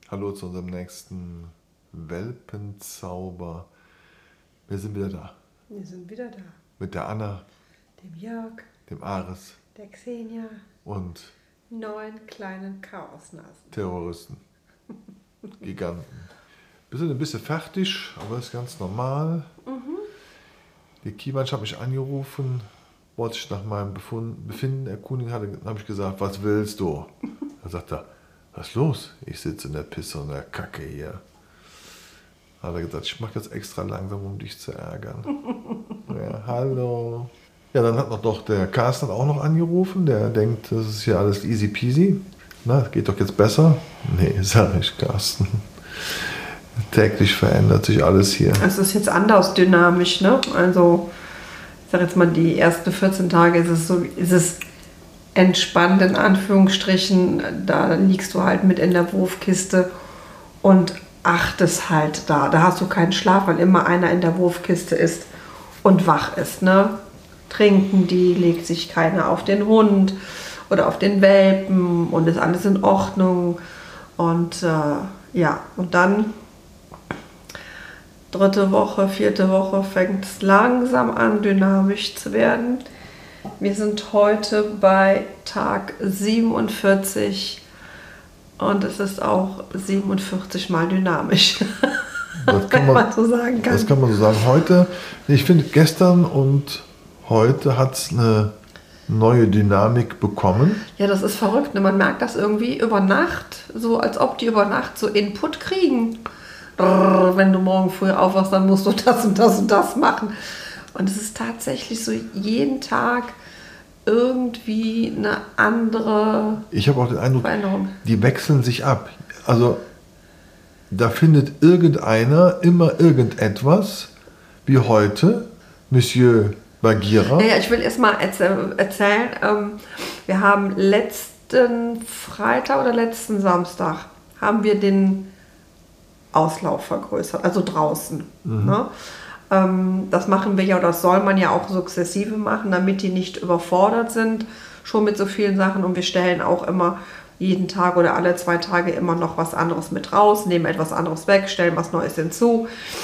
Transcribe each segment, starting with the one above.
Hallo zu unserem nächsten Welpenzauber. Wir sind wieder da. Wir sind wieder da. Mit der Anna, Dem Jörg, dem Ares der Xenia, und 9 kleinen Chaosnasen. Terroristen. Giganten. Wir sind ein bisschen fertig, aber das ist ganz normal. Die Kiewatsch hat mich angerufen, wollte sich nach meinem Befinden erkundigen, habe ich gesagt, was willst du? Da sagt er, was ist los? Ich sitze in der Pisse und der Kacke hier. Hat er gesagt, ich mache das extra langsam, um dich zu ärgern. Ja, hallo. Ja, dann hat doch der Carsten auch noch angerufen. Der denkt, das ist hier alles easy peasy. Na, geht doch jetzt besser? Nee, sag ich, Carsten. Täglich verändert sich alles hier. Es ist jetzt anders dynamisch, ne? Also, ich sag jetzt mal, die ersten 14 Tage ist es entspannt in Anführungsstrichen. Da liegst du halt mit in der Wurfkiste und achtest halt da. Da hast du keinen Schlaf, weil immer einer in der Wurfkiste ist und wach ist, ne? Trinken die, legt sich keiner auf den Hund oder auf den Welpen und ist alles in Ordnung. Und ja, und dann 3. Woche, 4. Woche fängt es langsam an, dynamisch zu werden. Wir sind heute bei Tag 47 und es ist auch 47 mal dynamisch. Das kann man so sagen kann. Das kann man so sagen. Heute, ich finde, gestern und heute hat es eine neue Dynamik bekommen. Ja, das ist verrückt. Ne? Man merkt das irgendwie über Nacht, so als ob die über Nacht so Input kriegen. Wenn du morgen früh aufwachst, dann musst du das und das und das machen. Und es ist tatsächlich so jeden Tag irgendwie eine andere Ich habe auch den Eindruck, Veränderung. die wechseln sich ab. Also da findet irgendeiner immer irgendetwas, wie heute, Monsieur Bagheera. Ja, ich will erst mal erzählen, wir haben letzten Freitag oder letzten Samstag haben wir den Auslauf vergrößert, also draußen. Ne? Das machen wir ja, oder das soll man ja auch sukzessive machen, damit die nicht überfordert sind, schon mit so vielen Sachen. Und wir stellen auch immer jeden Tag oder alle 2 Tage immer noch was anderes mit raus, nehmen etwas anderes weg, stellen was Neues hinzu.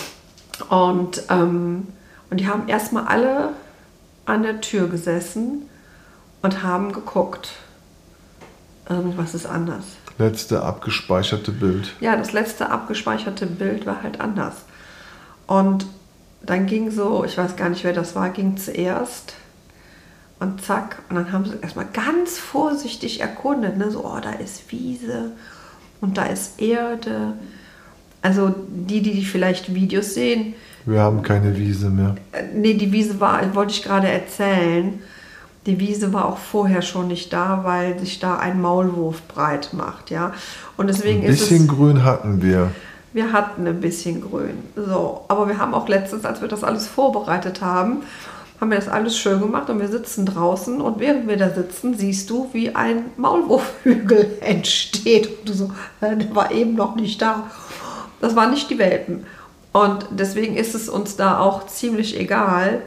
Und die haben erstmal alle an der Tür gesessen und haben geguckt. Irgendwas ist anders. Letzte abgespeicherte Bild. Ja, das letzte abgespeicherte Bild war halt anders. Und dann ging so, ich weiß gar nicht, wer das war, ging zuerst und zack. Und dann haben sie erstmal ganz vorsichtig erkundet, ne? So, oh, da ist Wiese und da ist Erde. Also die vielleicht Videos sehen. Wir haben keine Wiese mehr. Nee, die Wiese wollte ich gerade erzählen. Die Wiese war auch vorher schon nicht da, weil sich da ein Maulwurf breit macht, ja. Und deswegen Ein bisschen Grün hatten wir. Wir hatten ein bisschen Grün. So, aber wir haben auch letztens, als wir das alles vorbereitet haben, haben wir das alles schön gemacht und wir sitzen draußen und während wir da sitzen, siehst du, wie ein Maulwurfhügel entsteht. Und du so, der war eben noch nicht da. Das waren nicht die Welpen. Und deswegen ist es uns da auch ziemlich egal,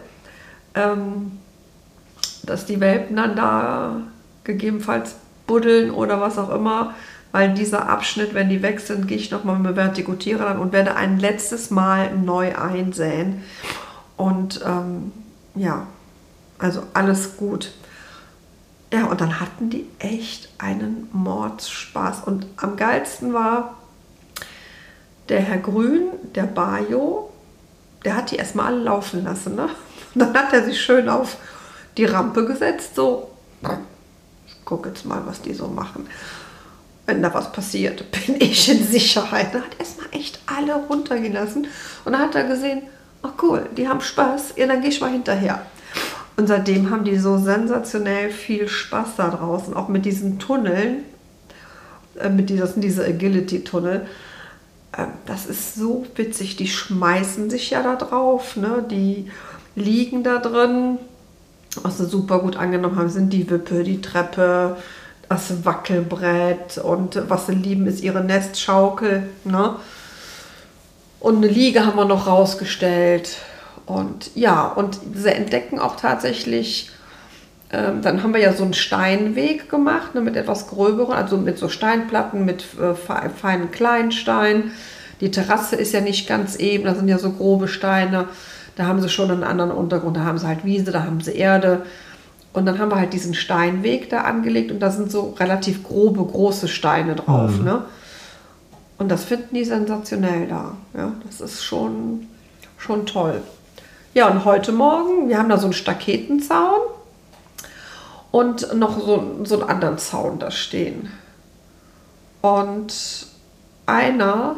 dass die Welpen dann da gegebenenfalls buddeln oder was auch immer, weil dieser Abschnitt, wenn die weg sind, gehe ich nochmal mit Vertikutierer ran und werde ein letztes Mal neu einsäen. Und ja, also alles gut. Ja, und dann hatten die echt einen Mordsspaß. Und am geilsten war der Herr Grün, der Bajo, der hat die erstmal alle laufen lassen. Ne? Und dann hat er sich schön auf die Rampe gesetzt, so, ich gucke jetzt mal, was die so machen. Wenn da was passiert, bin ich in Sicherheit. Dann hat er erstmal echt alle runtergelassen und dann hat er gesehen, ach cool, die haben Spaß, ja, dann gehe ich mal hinterher. Und seitdem haben die so sensationell viel Spaß da draußen, auch mit diesen Tunneln, diese Agility-Tunnel. Das ist so witzig, die schmeißen sich ja da drauf, ne? Die liegen da drin. Was sie super gut angenommen haben, sind die Wippe, die Treppe, das Wackelbrett und was sie lieben, ist ihre Nestschaukel. Ne? Und eine Liege haben wir noch rausgestellt. Und ja, und sie entdecken auch tatsächlich Dann haben wir ja so einen Steinweg gemacht, ne, mit etwas gröberen, also mit so Steinplatten, mit feinen Kleinsteinen. Die Terrasse ist ja nicht ganz eben, da sind ja so grobe Steine. Da haben sie schon einen anderen Untergrund, da haben sie halt Wiese, da haben sie Erde. Und dann haben wir halt diesen Steinweg da angelegt und da sind so relativ grobe, große Steine drauf. Ne? Und das finden die sensationell da. Ja? Das ist schon toll. Ja, und heute Morgen, wir haben da so einen Staketenzaun und noch so einen anderen Zaun da stehen. Und einer...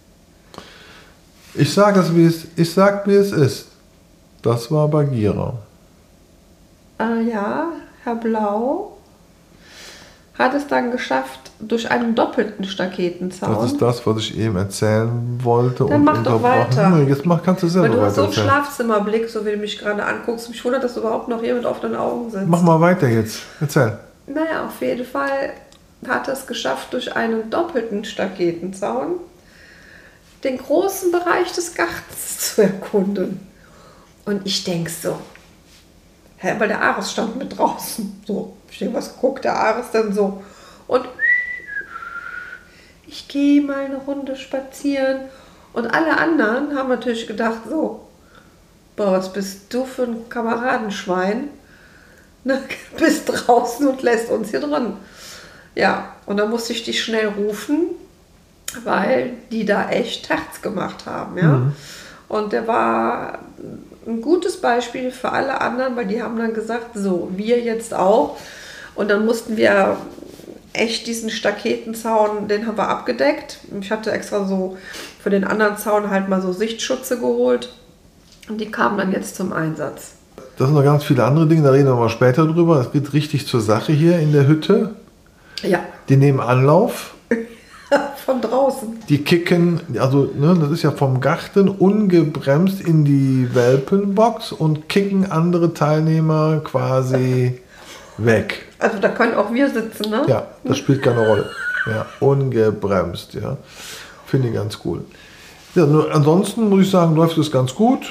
Ich sag, wie es ist. Das war Bagheera. Ja, Herr Blau hat es dann geschafft durch einen doppelten Staketenzaun. Das ist das, was ich eben erzählen wollte. Dann mach doch weiter. Jetzt kannst du selber weiter. Weil du hast so einen erzählen. Schlafzimmerblick, so wie du mich gerade anguckst. Mich wundert, dass du überhaupt noch hier mit offenen Augen sitzt. Mach mal weiter jetzt. Erzähl. Naja, auf jeden Fall hat er es geschafft, durch einen doppelten Staketenzaun den großen Bereich des Gartens zu erkunden. Und ich denke so, weil der Ares stand mit draußen. So, ich denke, was guckt der Ares denn so? Und ich gehe mal eine Runde spazieren. Und alle anderen haben natürlich gedacht so, boah, was bist du für ein Kameradenschwein? Ne, bist draußen und lässt uns hier drin. Ja, und dann musste ich dich schnell rufen, weil die da echt Herz gemacht haben. Ja? Und der war ein gutes Beispiel für alle anderen, weil die haben dann gesagt, so, wir jetzt auch. Und dann mussten wir echt diesen Staketenzaun, den haben wir abgedeckt. Ich hatte extra so für den anderen Zaun halt mal so Sichtschutze geholt. Und die kamen dann jetzt zum Einsatz. Das sind noch ganz viele andere Dinge, da reden wir mal später drüber. Es geht richtig zur Sache hier in der Hütte. Ja. Die nehmen Anlauf. Von draußen. Die kicken, also ne, das ist ja vom Garten ungebremst in die Welpenbox und kicken andere Teilnehmer quasi weg. Also da können auch wir sitzen, ne? Ja, das spielt keine Rolle. Ja, ungebremst, ja. Finde ich ganz cool. Ja, nur ansonsten muss ich sagen, läuft es ganz gut.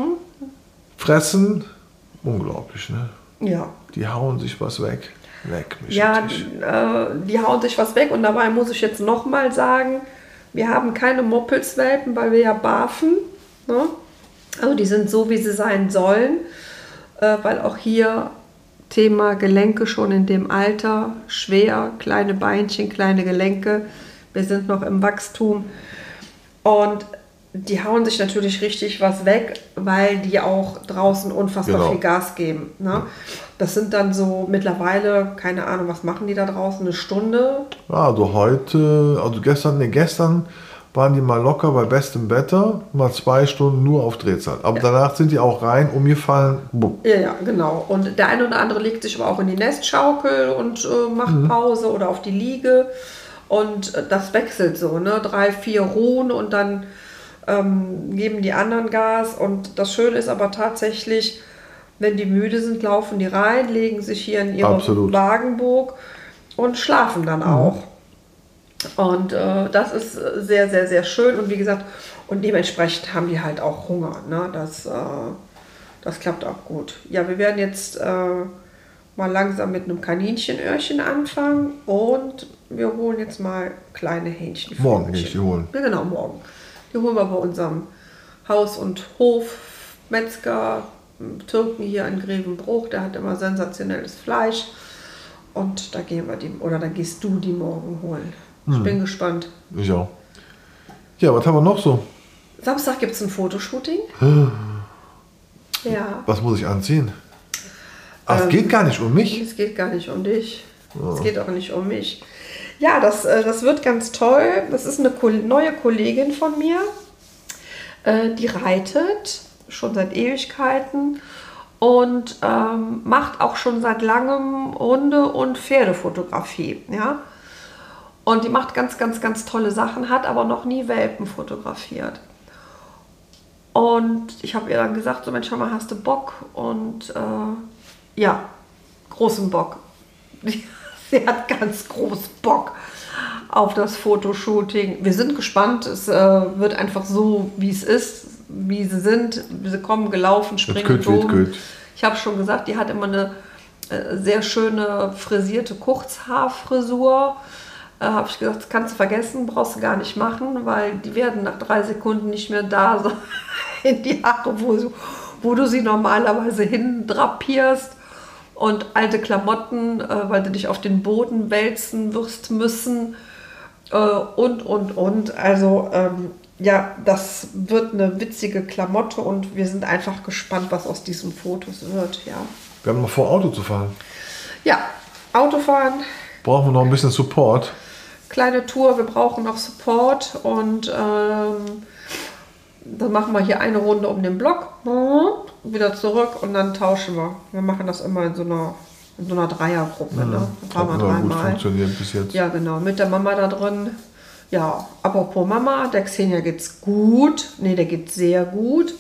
Fressen, unglaublich, ne? Ja. Die hauen sich was weg. Leck mich. Ja, die hauen sich was weg und dabei muss ich jetzt nochmal sagen, wir haben keine Moppelswelpen, weil wir ja barfen. Ne? Also die sind so, wie sie sein sollen, weil auch hier Thema Gelenke schon in dem Alter, schwer, kleine Beinchen, kleine Gelenke, wir sind noch im Wachstum und die hauen sich natürlich richtig was weg, weil die auch draußen unfassbar viel Gas geben. Ne? Das sind dann so mittlerweile, keine Ahnung, was machen die da draußen, eine Stunde? Ja, also gestern waren die mal locker bei bestem Wetter, mal 2 Stunden nur auf Drehzahl. Aber danach sind die auch rein, umgefallen. Bumm. Ja, genau. Und der eine oder andere legt sich aber auch in die Nestschaukel und macht Pause oder auf die Liege. Und das wechselt so, ne? 3, 4 ruhen und dann geben die anderen Gas. Und das Schöne ist aber tatsächlich, wenn die müde sind, laufen die rein, legen sich hier in ihre Wagenburg und schlafen dann auch. Und das ist sehr, sehr, sehr schön. Und wie gesagt, und dementsprechend haben die halt auch Hunger. Ne? Das klappt auch gut. Ja, wir werden jetzt mal langsam mit einem Kaninchenöhrchen anfangen. Und wir holen jetzt mal kleine Hähnchen. Morgen gehe ich die holen. Ja, genau, morgen. Die holen wir bei unserem Haus- und Hofmetzger Türken hier in Grevenbruch. Der hat immer sensationelles Fleisch. Und da gehst du die morgen holen. Ich bin gespannt. Ich auch. Ja, was haben wir noch so? Samstag gibt es ein Fotoshooting. Ja. Was muss ich anziehen? Es geht gar nicht um mich. Es geht gar nicht um dich. Es geht auch nicht um mich. Ja, das wird ganz toll. Das ist eine neue Kollegin von mir. Die reitet schon seit Ewigkeiten und macht auch schon seit langem Hunde- und Pferdefotografie. Ja? Und die macht ganz, ganz, ganz tolle Sachen, hat aber noch nie Welpen fotografiert. Und ich habe ihr dann gesagt, so Mensch, mal, hast du Bock? Und ja, großen Bock. Sie hat ganz groß Bock auf das Fotoshooting. Wir sind gespannt. Es wird einfach so, wie es ist, wie sie sind. Sie kommen gelaufen, springen, toben. Ich habe schon gesagt, die hat immer eine sehr schöne frisierte Kurzhaarfrisur. Habe ich gesagt, das kannst du vergessen, brauchst du gar nicht machen, weil die werden nach 3 Sekunden nicht mehr da sein, die Haare, wo du sie normalerweise hin drapierst. Und alte Klamotten, weil du dich auf den Boden wälzen wirst müssen und. Also ja, das wird eine witzige Klamotte und wir sind einfach gespannt, was aus diesen Fotos wird. Ja. Wir haben noch vor, Auto zu fahren. Ja, Autofahren. Brauchen wir noch ein bisschen Support. Kleine Tour, wir brauchen noch Support und dann machen wir hier eine Runde um den Block, wieder zurück und dann tauschen wir. Wir machen das immer in so einer Dreiergruppe. Ne? Da fahren wir Hat gut 3-mal. funktioniert bis jetzt. Ja, genau, mit der Mama da drin. Ja, apropos Mama, der Xenia geht's gut. Nee, der geht sehr gut.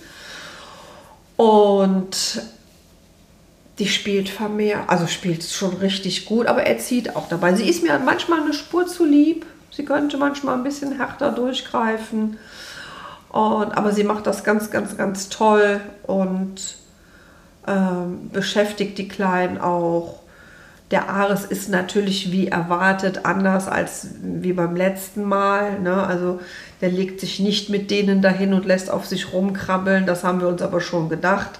Und die spielt vermehrt, also spielt schon richtig gut, aber er zieht auch dabei. Sie ist mir manchmal eine Spur zu lieb. Sie könnte manchmal ein bisschen härter durchgreifen. Aber sie macht das ganz, ganz, ganz toll und beschäftigt die Kleinen auch. Der Ares ist natürlich wie erwartet anders als wie beim letzten Mal. Ne? Also der legt sich nicht mit denen dahin und lässt auf sich rumkrabbeln. Das haben wir uns aber schon gedacht.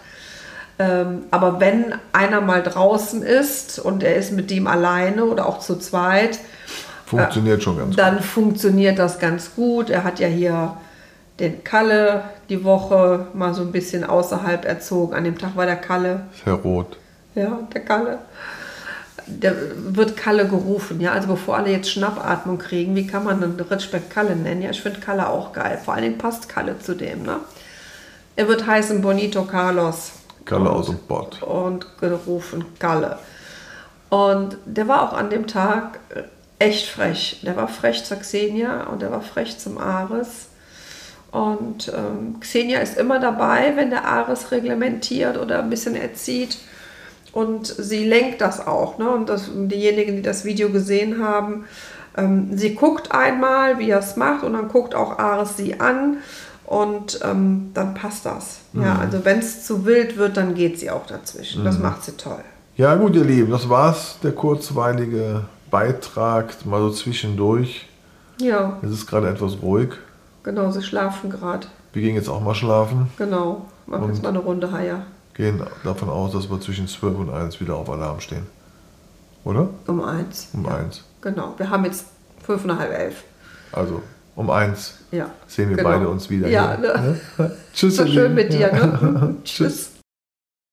Aber wenn einer mal draußen ist und er ist mit dem alleine oder auch zu zweit, funktioniert schon ganz gut. Dann funktioniert das ganz gut. Er hat ja hier den Kalle die Woche mal so ein bisschen außerhalb erzogen. An dem Tag war der Kalle. Herr Roth. Ja, der Kalle. Der wird Kalle gerufen. Ja, also bevor alle jetzt Schnappatmung kriegen, wie kann man einen Ritschbeck Kalle nennen? Ja, ich finde Kalle auch geil. Vor allen Dingen passt Kalle zu dem. Ne? Er wird heißen Bonito Carlos. Kalle aus dem Bott. Und gerufen Kalle. Und der war auch an dem Tag echt frech. Der war frech zur Xenia und der war frech zum Ares. Und Xenia ist immer dabei, wenn der Ares reglementiert oder ein bisschen erzieht. Und sie lenkt das auch. Ne? Und diejenigen, die das Video gesehen haben, sie guckt einmal, wie er es macht. Und dann guckt auch Ares sie an. Und dann passt das. Ja, also wenn es zu wild wird, dann geht sie auch dazwischen. Das macht sie toll. Ja gut, ihr Lieben, das war's. Der kurzweilige Beitrag, mal so zwischendurch. Ja. Es ist gerade etwas ruhig. Genau, sie schlafen gerade. Wir gehen jetzt auch mal schlafen. Genau, machen jetzt mal eine Runde Haier. Gehen davon aus, dass wir zwischen 12 und 1 wieder auf Alarm stehen. Oder? Um 1. Um 1. Genau, wir haben jetzt 5 nach halb 11. Also um 1 ja, sehen wir genau. beide uns wieder. Ja, hier. ne? Tschüss. So schön mit dir. Ne? Tschüss.